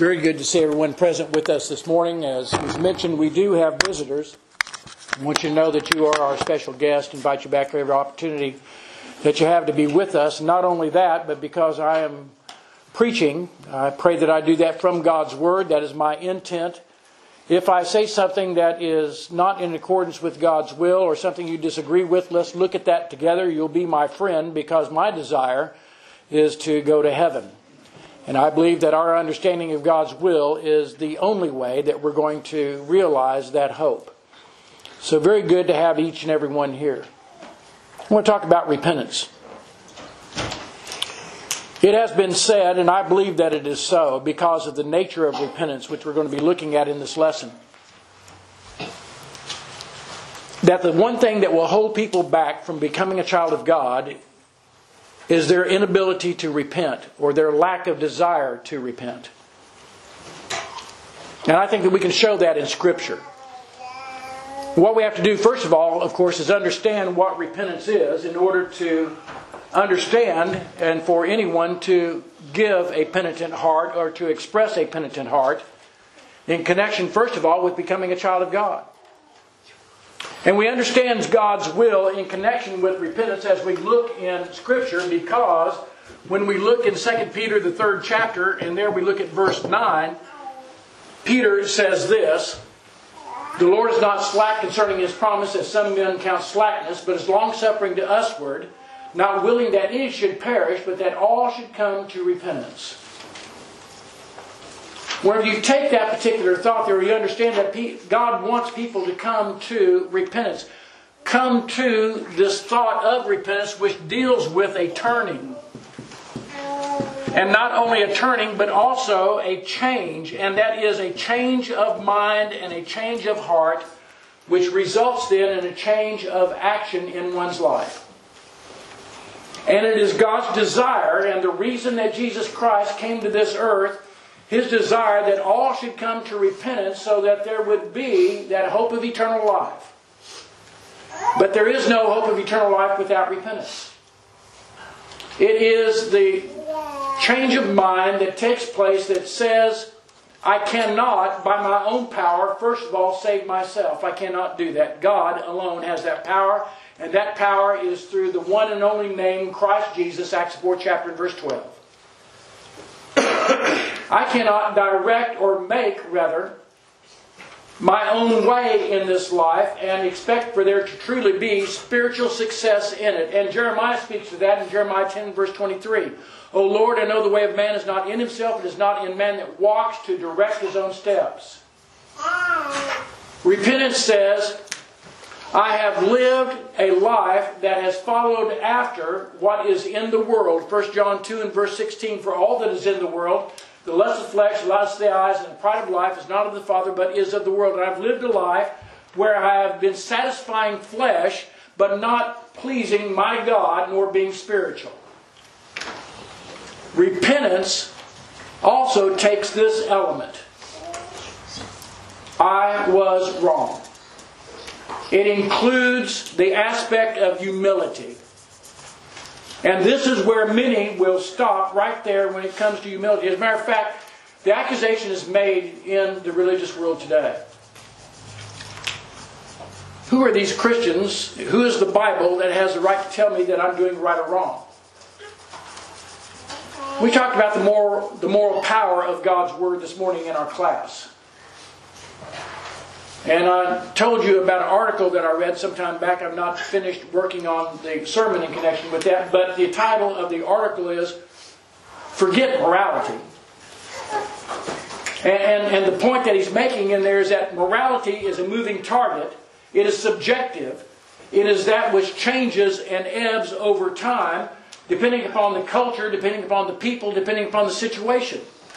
Very good to see everyone present with us this morning. As was mentioned, we do have visitors. I want you to know that you are our special guest. Invite you back for every opportunity that you have to be with us. Not only that, but because I am preaching, I pray that I do that from God's Word. That is my intent. If I say something that is not in accordance with God's will or something you disagree with, let's look at that together. You'll be my friend, because my desire is to go to heaven. And I believe that our understanding of God's will is the only way that we're going to realize that hope. So very good to have each and every one here. I want to talk about repentance. It has been said, and I believe that it is so, because of the nature of repentance, which we're going to be looking at in this lesson, that the one thing that will hold people back from becoming a child of God is their inability to repent, or their lack of desire to repent. And I think that we can show that in Scripture. What we have to do, first of all, of course, is understand what repentance is in order to understand and for anyone to give a penitent heart or to express a penitent heart in connection, first of all, with becoming a child of God. And we understand God's will in connection with repentance as we look in Scripture, because when we look in 2 Peter, the 3rd chapter, and there we look at verse 9, Peter says this: "The Lord is not slack concerning His promise, as some men count slackness, but is longsuffering to usward, not willing that any should perish, but that all should come to repentance." Whenever you take that particular thought there, you understand that God wants people to come to repentance. Come to this thought of repentance, which deals with a turning. And not only a turning, but also a change. And that is a change of mind and a change of heart, which results then in a change of action in one's life. And it is God's desire, and the reason that Jesus Christ came to this earth, His desire that all should come to repentance so that there would be that hope of eternal life. But there is no hope of eternal life without repentance. It is the change of mind that takes place that says, I cannot, by my own power, first of all, save myself. I cannot do that. God alone has that power, and that power is through the one and only name, Christ Jesus, Acts 4 chapter and verse 12. I cannot direct or make, rather, my own way in this life and expect for there to truly be spiritual success in it. And Jeremiah speaks to that in Jeremiah 10 verse 23. "O Lord, I know the way of man is not in himself, it is not in man that walks to direct his own steps." Repentance says, I have lived a life that has followed after what is in the world. 1 John 2 and verse 16, "For all that is in the world, the lust of the flesh, the lust of the eyes, and the pride of life is not of the Father, but is of the world. And I've lived a life where I have been satisfying flesh, but not pleasing my God, nor being spiritual." Repentance also takes this element. I was wrong. It includes the aspect of humility. And this is where many will stop right there when it comes to humility. As a matter of fact, the accusation is made in the religious world today. Who are these Christians? Who is the Bible that has the right to tell me that I'm doing right or wrong? We talked about the moral power of God's Word this morning in our class. And I told you about an article that I read some time back. I've not finished working on the sermon in connection with that. But the title of the article is "Forget Morality." And the point that he's making in there is that morality is a moving target. It is subjective. It is that which changes and ebbs over time, depending upon the culture, depending upon the people, depending upon the situation.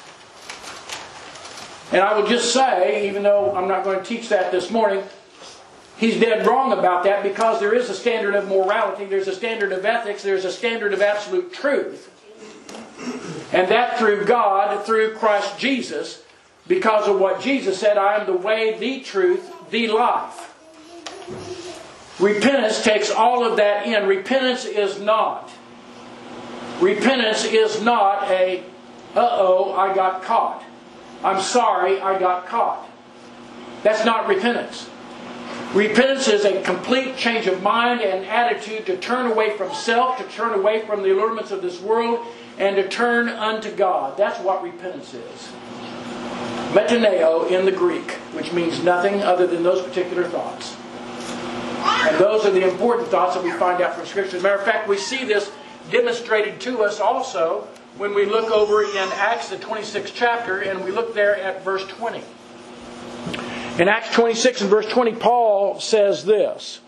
And I will just say, even though I'm not going to teach that this morning, he's dead wrong about that, because there is a standard of morality, there's a standard of ethics, there's a standard of absolute truth. And that through God, through Christ Jesus, because of what Jesus said, I am the way, the truth, the life. Repentance takes all of that in. Repentance is not a, I got caught. I'm sorry I got caught. That's not repentance. Repentance is a complete change of mind and attitude to turn away from self, to turn away from the allurements of this world, and to turn unto God. That's what repentance is. Metaneo in the Greek, which means nothing other than those particular thoughts. And those are the important thoughts that we find out from Scripture. As a matter of fact, we see this demonstrated to us also when we look over in Acts, the 26th chapter, and we look there at verse 20. In Acts 26 and verse 20, Paul says this,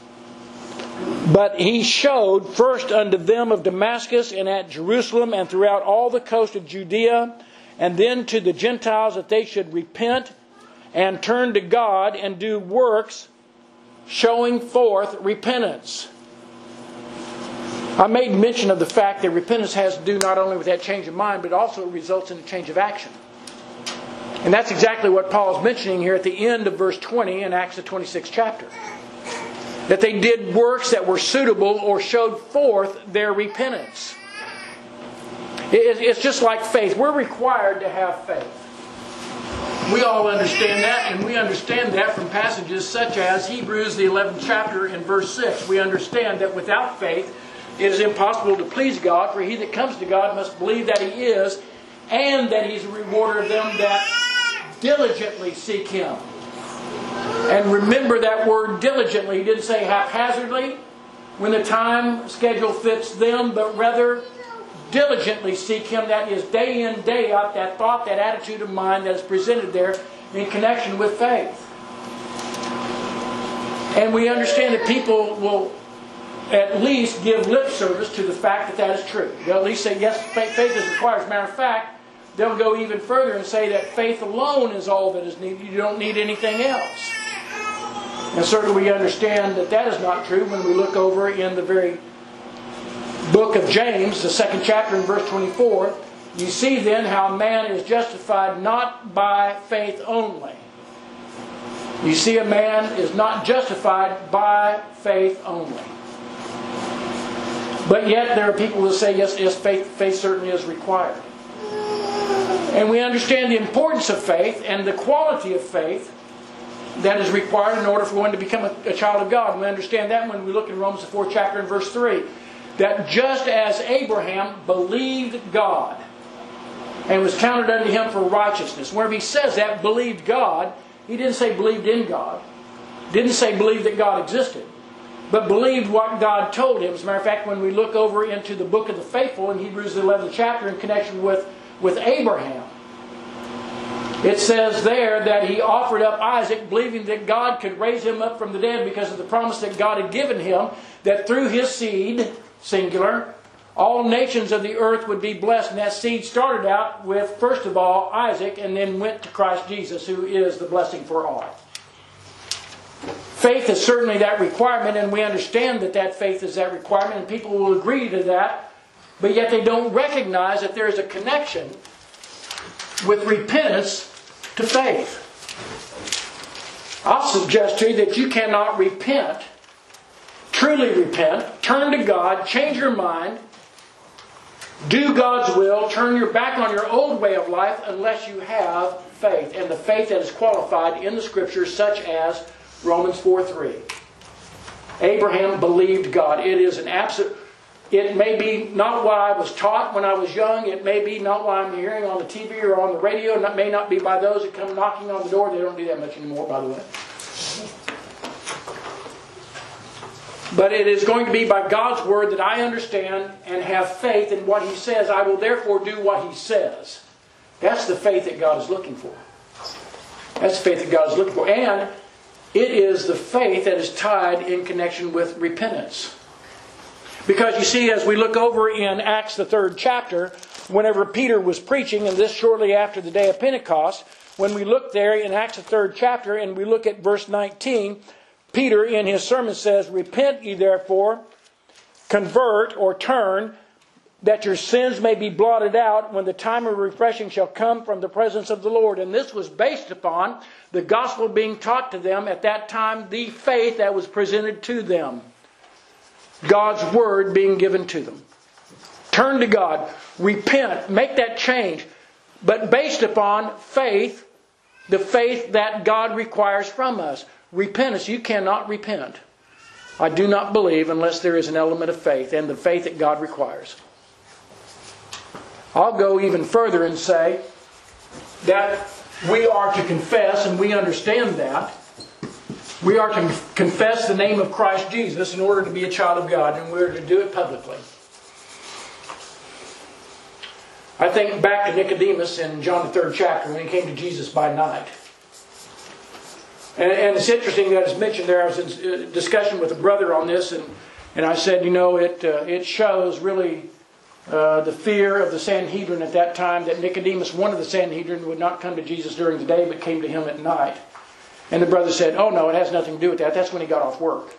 "But he showed first unto them of Damascus and at Jerusalem and throughout all the coast of Judea, and then to the Gentiles that they should repent and turn to God and do works showing forth repentance." I made mention of the fact that repentance has to do not only with that change of mind, but also results in a change of action. And that's exactly what Paul's mentioning here at the end of verse 20 in Acts the 26th chapter. That they did works that were suitable or showed forth their repentance. It's just like faith. We're required to have faith. We all understand that, and we understand that from passages such as Hebrews the 11th chapter in verse 6. We understand that without faith it is impossible to please God, for he that comes to God must believe that He is, and that He's a rewarder of them that diligently seek Him. And remember that word diligently. He didn't say haphazardly when the time schedule fits them, but rather diligently seek Him. That is day in, day out, that thought, that attitude of mind that is presented there in connection with faith. And we understand that people will at least give lip service to the fact that that is true. They'll at least say, yes, faith is required. As a matter of fact, they'll go even further and say that faith alone is all that is needed. You don't need anything else. And certainly we understand that that is not true when we look over in the very book of James, the 2nd chapter in verse 24. You see then how man is justified not by faith only. You see a man is not justified by faith only. But yet there are people who say, yes, faith certainly is required. And we understand the importance of faith and the quality of faith that is required in order for one to become a child of God. And we understand that when we look in Romans the 4th chapter and verse 3. That just as Abraham believed God and was counted unto him for righteousness. Whenever he says that, believed God, he didn't say believed in God. Didn't say believed that God existed. But believed what God told him. As a matter of fact, when we look over into the book of the faithful in Hebrews the 11th chapter in connection with Abraham, it says there that he offered up Isaac, believing that God could raise him up from the dead because of the promise that God had given him, that through his seed, singular, all nations of the earth would be blessed. And that seed started out with, first of all, Isaac, and then went to Christ Jesus, who is the blessing for all. Faith is certainly that requirement, and we understand that faith is that requirement, and people will agree to that, but yet they don't recognize that there is a connection with repentance to faith. I'll suggest to you that you cannot repent, truly repent, turn to God, change your mind, do God's will, turn your back on your old way of life unless you have faith. And the faith that is qualified in the Scriptures, such as Romans 4:3. Abraham believed God. It is an absolute... It may be not what I was taught when I was young. It may be not what I'm hearing on the TV or on the radio. It may not be by those that come knocking on the door. They don't do that much anymore, by the way. But it is going to be by God's Word that I understand and have faith in what He says. I will therefore do what He says. That's the faith that God is looking for. That's the faith that God is looking for. And it is the faith that is tied in connection with repentance. Because you see, as we look over in Acts the 3rd chapter, whenever Peter was preaching, and this shortly after the day of Pentecost, when we look there in Acts the 3rd chapter and we look at verse 19, Peter in his sermon says, "Repent ye therefore, convert or turn, that your sins may be blotted out when the time of refreshing shall come from the presence of the Lord." And this was based upon the gospel being taught to them at that time, the faith that was presented to them. God's Word being given to them. Turn to God. Repent. Make that change. but based upon faith, the faith that God requires from us. Repentance. You cannot repent, I do not believe, unless there is an element of faith, and the faith that God requires. I'll go even further and say that we are to confess, and we understand that. We are to confess the name of Christ Jesus in order to be a child of God, and we're to do it publicly. I think back to Nicodemus in John the 3rd chapter when he came to Jesus by night. And it's interesting that it's mentioned there. I was in discussion with a brother on this, and I said, it shows really the fear of the Sanhedrin at that time, that Nicodemus, one of the Sanhedrin, would not come to Jesus during the day but came to him at night. And the brother said, oh no, it has nothing to do with that. That's when he got off work.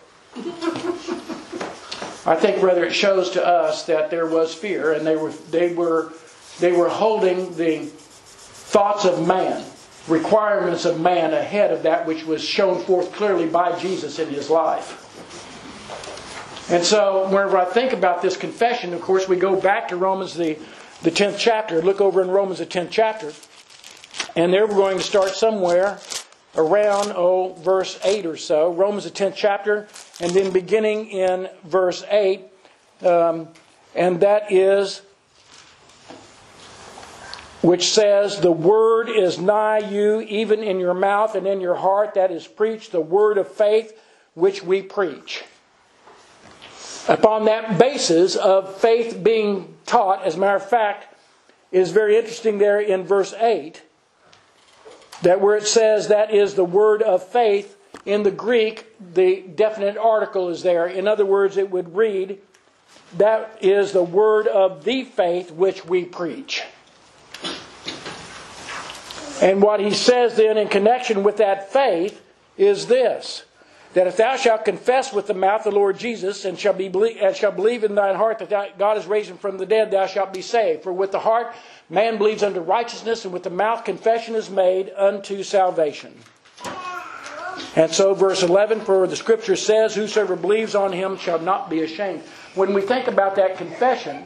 I think rather it shows to us that there was fear, and they were holding the thoughts of man, requirements of man, ahead of that which was shown forth clearly by Jesus in His life. And so whenever I think about this confession, of course, we go back to Romans the 10th chapter. Look over in Romans the 10th chapter. And there we're going to start somewhere around, verse 8 or so. Romans the 10th chapter, and then beginning in verse 8. And that is, which says, the word is nigh you, even in your mouth and in your heart. That is preached, the word of faith, which we preach. Upon that basis of faith being taught, as a matter of fact, it is very interesting there in verse 8, that where it says that is the word of faith, in the Greek, the definite article is there. In other words, it would read, that is the word of the faith which we preach. And what he says then in connection with that faith is this, that if thou shalt confess with the mouth the Lord Jesus, and shalt believe in thine heart that God has raised Him from the dead, thou shalt be saved. For with the heart man believes unto righteousness, and with the mouth confession is made unto salvation. And so verse 11, for the Scripture says, whosoever believes on Him shall not be ashamed. When we think about that confession,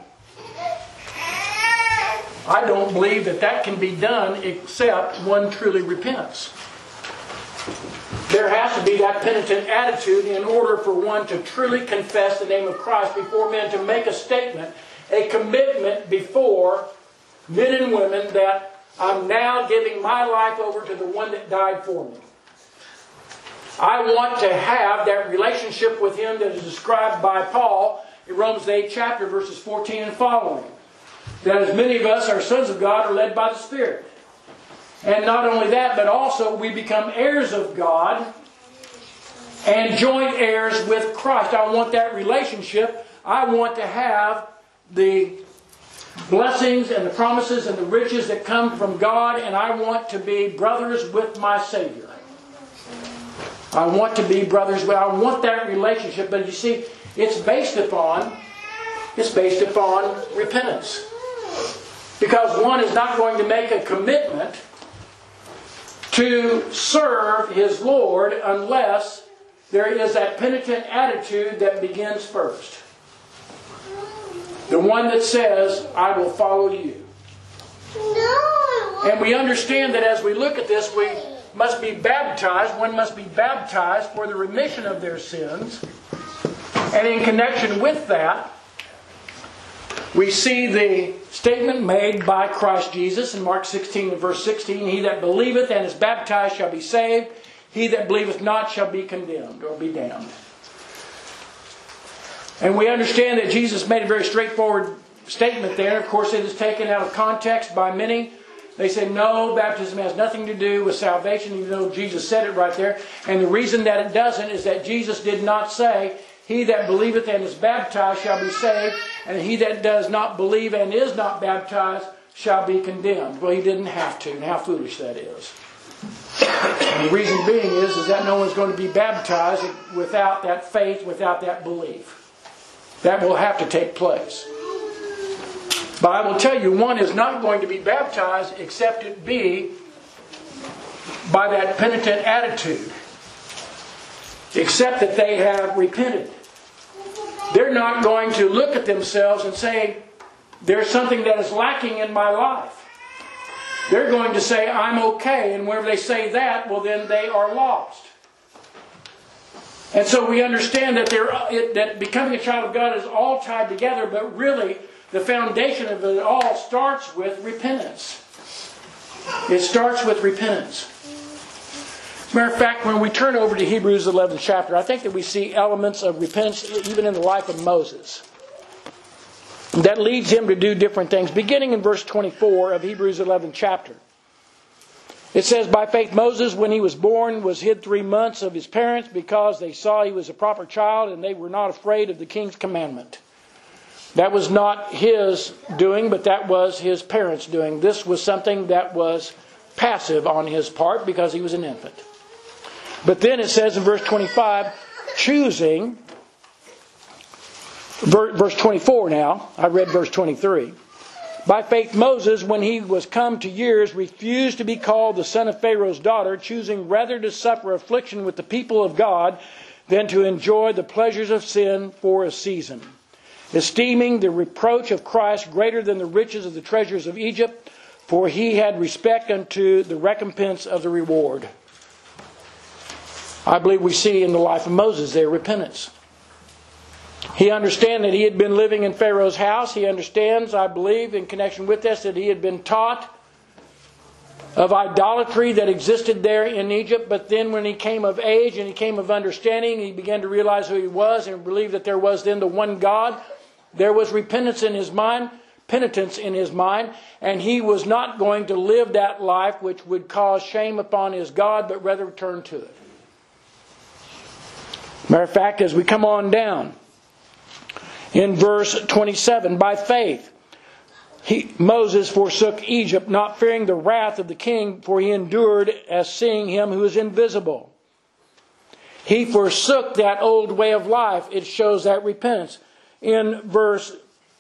I don't believe that can be done except one truly repents. There has to be that penitent attitude in order for one to truly confess the name of Christ before men, to make a statement, a commitment before men and women that I'm now giving my life over to the one that died for me. I want to have that relationship with Him that is described by Paul in Romans 8 chapter verses 14 and following. That as many of us are sons of God are led by the Spirit. And not only that, but also we become heirs of God and joint heirs with Christ. I want that relationship. I want to have the blessings and the promises and the riches that come from God, and I want to be brothers with my Savior. I want to be brothers with, I want that relationship, but you see, it's based upon repentance. Because one is not going to make a commitment to serve his Lord unless there is that penitent attitude that begins first. The one that says, I will follow you. And we understand that as we look at this, we must be baptized. One must be baptized for the remission of their sins. And in connection with that, we see the statement made by Christ Jesus in Mark 16 and verse 16. He that believeth and is baptized shall be saved. He that believeth not shall be condemned or be damned. And we understand that Jesus made a very straightforward statement there. Of course, it is taken out of context by many. They say, no, baptism has nothing to do with salvation, even though Jesus said it right there. And the reason that it doesn't is that Jesus did not say, he that believeth and is baptized shall be saved, and he that does not believe and is not baptized shall be condemned. Well, He didn't have to, and how foolish that is. And the reason being is that no one's going to be baptized without that faith, without that belief. That will have to take place. But I will tell you, one is not going to be baptized except it be by that penitent attitude. Except that they have repented. They're not going to look at themselves and say, there's something that is lacking in my life. They're going to say, I'm okay. And whenever they say that, well, then they are lost. And so we understand that that becoming a child of God is all tied together, but really the foundation of it all starts with repentance. It starts with repentance. As a matter of fact, when we turn over to Hebrews 11th chapter, I think that we see elements of repentance even in the life of Moses. That leads him to do different things. Beginning in verse 24 of Hebrews 11th chapter. It says, by faith Moses, when he was born, was hid 3 months of his parents because they saw he was a proper child and they were not afraid of the king's commandment. That was not his doing, but that was his parents' doing. This was something that was passive on his part because he was an infant. But then it says in verse 25, choosing, verse 24 now, I read verse 23. By faith Moses, when he was come to years, refused to be called the son of Pharaoh's daughter, choosing rather to suffer affliction with the people of God than to enjoy the pleasures of sin for a season, esteeming the reproach of Christ greater than the riches of the treasures of Egypt, for he had respect unto the recompense of the reward. I believe we see in the life of Moses there repentance. He understands that he had been living in Pharaoh's house. He understands, I believe, in connection with this, that he had been taught of idolatry that existed there in Egypt. But then when he came of age and he came of understanding, he began to realize who he was and believe that there was then the one God. There was repentance in his mind, penitence in his mind, and he was not going to live that life which would cause shame upon his God, but rather turn to it. Matter of fact, as we come on down, in verse 27, by faith, Moses forsook Egypt, not fearing the wrath of the king, for he endured as seeing him who is invisible. He forsook that old way of life. It shows that repentance. In verse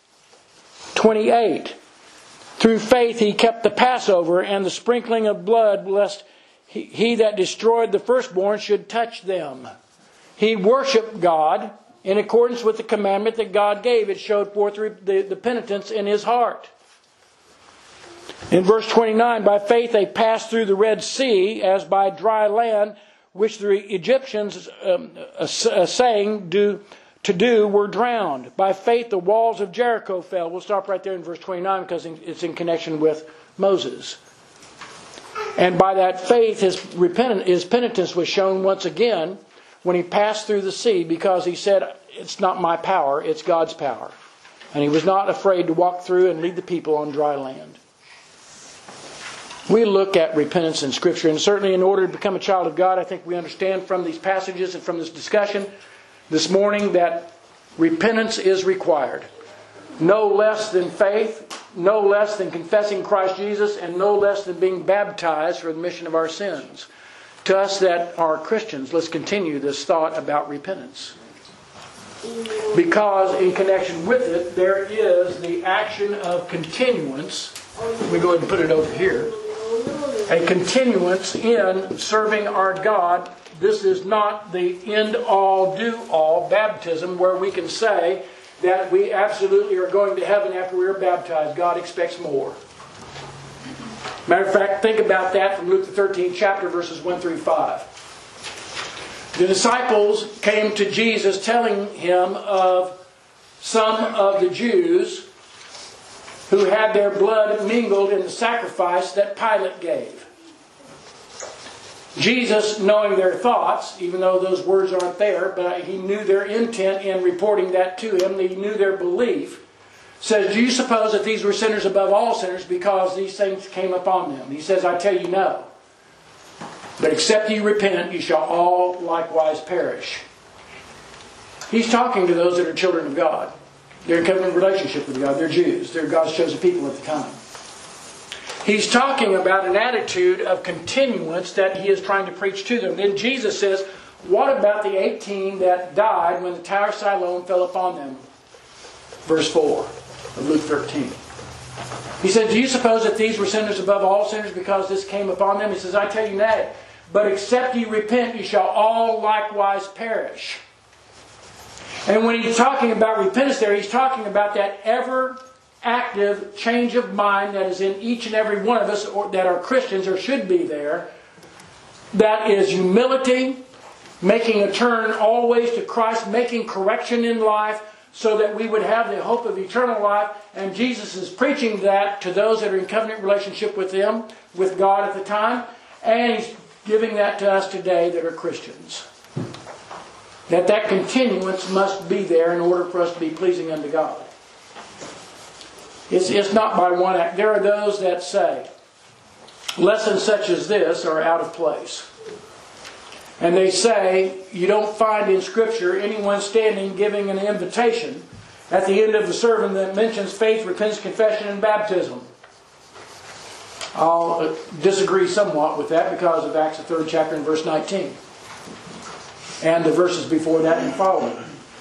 28, through faith he kept the Passover and the sprinkling of blood, lest he that destroyed the firstborn should touch them. He worshiped God in accordance with the commandment that God gave. It showed forth the penitence in his heart. In verse 29, by faith they passed through the Red Sea as by dry land, which the Egyptians, saying to do, were drowned. By faith the walls of Jericho fell. We'll stop right there in verse 29 because it's in connection with Moses. And by that faith his penitence was shown once again when he passed through the sea, because he said, it's not my power, it's God's power. And he was not afraid to walk through and lead the people on dry land. We look at repentance in Scripture, and certainly in order to become a child of God, I think we understand from these passages and from this discussion this morning that repentance is required. No less than faith, no less than confessing Christ Jesus, and no less than being baptized for the remission of our sins. To us that are Christians, let's continue this thought about repentance. Because in connection with it, there is the action of continuance. Let me go ahead and put it over here. A continuance in serving our God. This is not the end-all, do-all baptism where we can say that we absolutely are going to heaven after we are baptized. God expects more. Matter of fact, think about that from Luke the 13th chapter, verses 1 through 5. The disciples came to Jesus telling him of some of the Jews who had their blood mingled in the sacrifice that Pilate gave. Jesus, knowing their thoughts, even though those words aren't there, but he knew their intent in reporting that to him, he knew their belief, says, do you suppose that these were sinners above all sinners because these things came upon them? He says, I tell you no. But except ye repent, ye shall all likewise perish. He's talking to those that are children of God. They're in covenant relationship with God. They're Jews. They're God's chosen people at the time. He's talking about an attitude of continuance that he is trying to preach to them. Then Jesus says, what about the 18 that died when the Tower of Siloam fell upon them? Verse 4 of Luke 13. He said, do you suppose that these were sinners above all sinners because this came upon them? He says, I tell you nay. But except ye repent, ye shall all likewise perish. And when he's talking about repentance there, he's talking about that ever active change of mind that is in each and every one of us that are Christians, or should be there. That is humility, making a turn always to Christ, making correction in life so that we would have the hope of eternal life. And Jesus is preaching that to those that are in covenant relationship with Him, with God at the time. And He's giving that to us today that are Christians. That continuance must be there in order for us to be pleasing unto God. It's not by one act. There are those that say lessons such as this are out of place. And they say you don't find in Scripture anyone standing giving an invitation at the end of the sermon that mentions faith, repentance, confession, and baptism. I'll disagree somewhat with that because of Acts the 3rd chapter and verse 19. And the verses before that and following.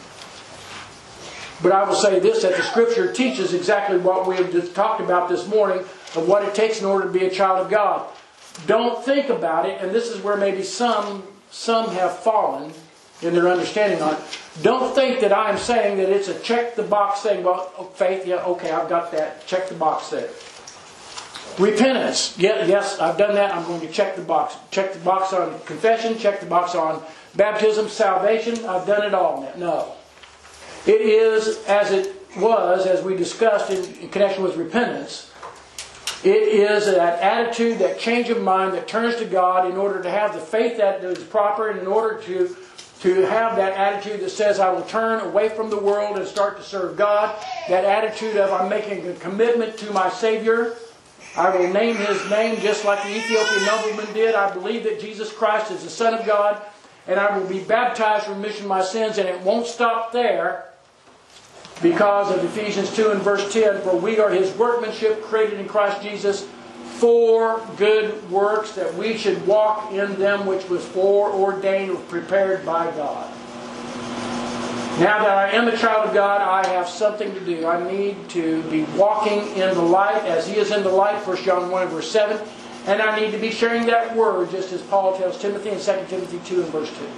But I will say this, that the Scripture teaches exactly what we have just talked about this morning of what it takes in order to be a child of God. Don't think about it, and this is where maybe some have fallen in their understanding on it. Don't think that I'm saying that it's a check the box thing. Well, faith, yeah, okay, I've got that. Check the box there. Repentance, yes, I've done that. I'm going to check the box. Check the box on confession. Check the box on baptism, salvation. I've done it all now. No. It is as it was, as we discussed in connection with repentance. It is that attitude, that change of mind that turns to God in order to have the faith that is proper, and in order to have that attitude that says, I will turn away from the world and start to serve God. That attitude of, I'm making a commitment to my Savior. I will name His name just like the Ethiopian nobleman did. I believe that Jesus Christ is the Son of God. And I will be baptized for remission of my sins. And it won't stop there. Because of Ephesians 2 and verse 10, for we are His workmanship created in Christ Jesus for good works, that we should walk in them which was foreordained or prepared by God. Now that I am a child of God, I have something to do. I need to be walking in the light as He is in the light, 1 John 1 and verse 7. And I need to be sharing that word, just as Paul tells Timothy in 2 Timothy 2 and verse 2.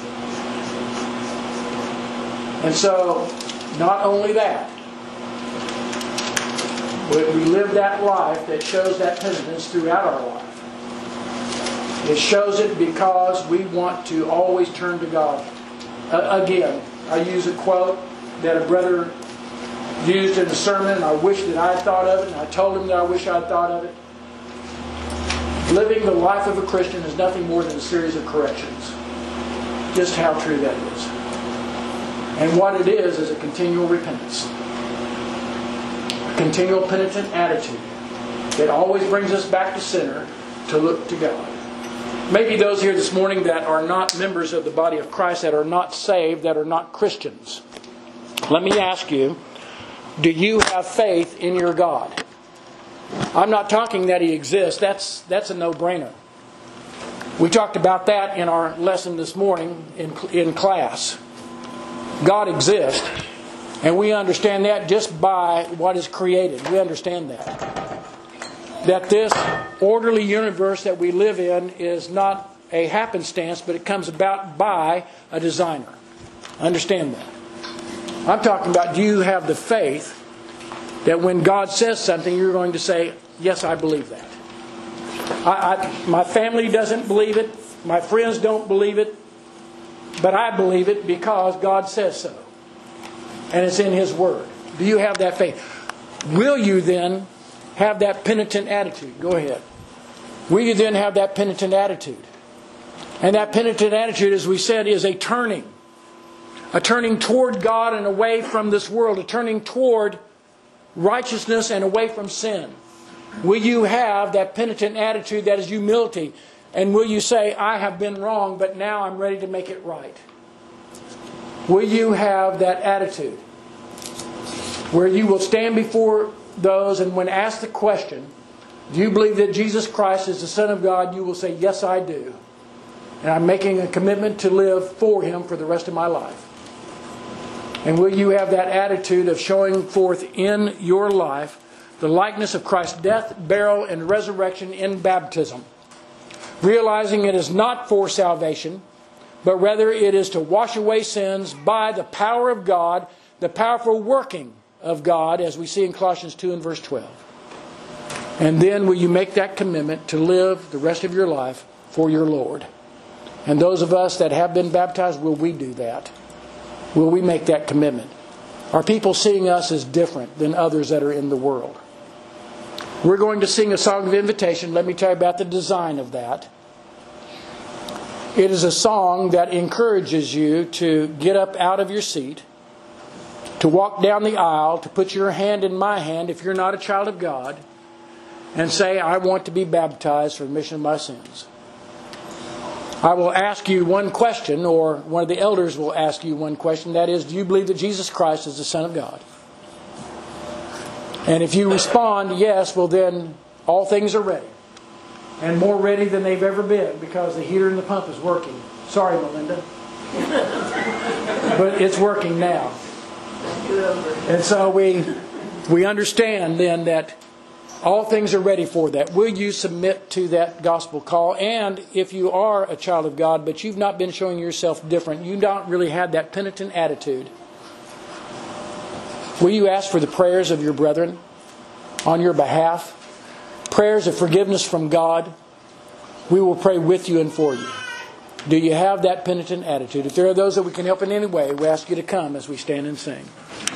And so, not only that, but we live that life that shows that penitence throughout our life. It shows it because we want to always turn to God. Again, I use a quote that a brother used in a sermon, and I wish that I had thought of it, and I told him that I wish I had thought of it. Living the life of a Christian is nothing more than a series of corrections. Just how true that is. And what it is a continual repentance. A continual penitent attitude that always brings us back to center to look to God. Maybe those here this morning that are not members of the body of Christ, that are not saved, that are not Christians. Let me ask you, do you have faith in your God? I'm not talking that He exists. That's a no-brainer. We talked about that in our lesson this morning in class. God exists, and we understand that just by what is created. We understand that. That this orderly universe that we live in is not a happenstance, but it comes about by a designer. Understand that. I'm talking about, do you have the faith that when God says something, you're going to say, yes, I believe that. My family doesn't believe it. My friends don't believe it. But I believe it because God says so. And it's in His Word. Do you have that faith? Will you then have that penitent attitude? Go ahead. Will you then have that penitent attitude? And that penitent attitude, as we said, is a turning. A turning toward God and away from this world. A turning toward righteousness and away from sin. Will you have that penitent attitude that is humility? And will you say, I have been wrong, but now I'm ready to make it right? Will you have that attitude where you will stand before those, and when asked the question, do you believe that Jesus Christ is the Son of God? You will say, yes, I do. And I'm making a commitment to live for Him for the rest of my life. And will you have that attitude of showing forth in your life the likeness of Christ's death, burial, and resurrection in baptism? Realizing it is not for salvation, but rather it is to wash away sins by the power of God, the powerful working of God, as we see in Colossians 2 and verse 12? And then will you make that commitment to live the rest of your life for your Lord? And those of us that have been baptized, will we do that? Will we make that commitment? Are people seeing us as different than others that are in the world? We're going to sing a song of invitation. Let me tell you about the design of that. It is a song that encourages you to get up out of your seat, to walk down the aisle, to put your hand in my hand if you're not a child of God, and say, I want to be baptized for the remission of my sins. I will ask you one question, or one of the elders will ask you one question. That is, do you believe that Jesus Christ is the Son of God? And if you respond yes, well then all things are ready. And more ready than they've ever been, because the heater in the pump is working. Sorry, Melinda. But it's working now. And so we understand then that all things are ready for that. Will you submit to that gospel call? And if you are a child of God, but you've not been showing yourself different, you don't really have that penitent attitude, will you ask for the prayers of your brethren on your behalf? Prayers of forgiveness from God. We will pray with you and for you. Do you have that penitent attitude? If there are those that we can help in any way, we ask you to come as we stand and sing.